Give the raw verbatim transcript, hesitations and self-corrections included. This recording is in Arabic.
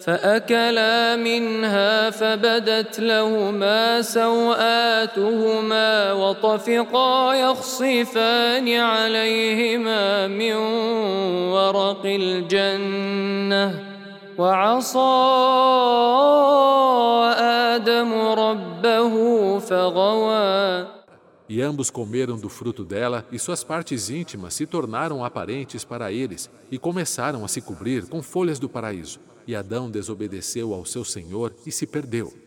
فأكلا منها فبدت لهما سوآتهما وطفقا يخصفان عليهما من ورق الجنة وعصى آدم ربه فغوى. E ambos comeram do fruto dela, e suas partes íntimas se tornaram aparentes para eles, e começaram a se cobrir com folhas do paraíso. E Adão desobedeceu ao seu Senhor e se perdeu.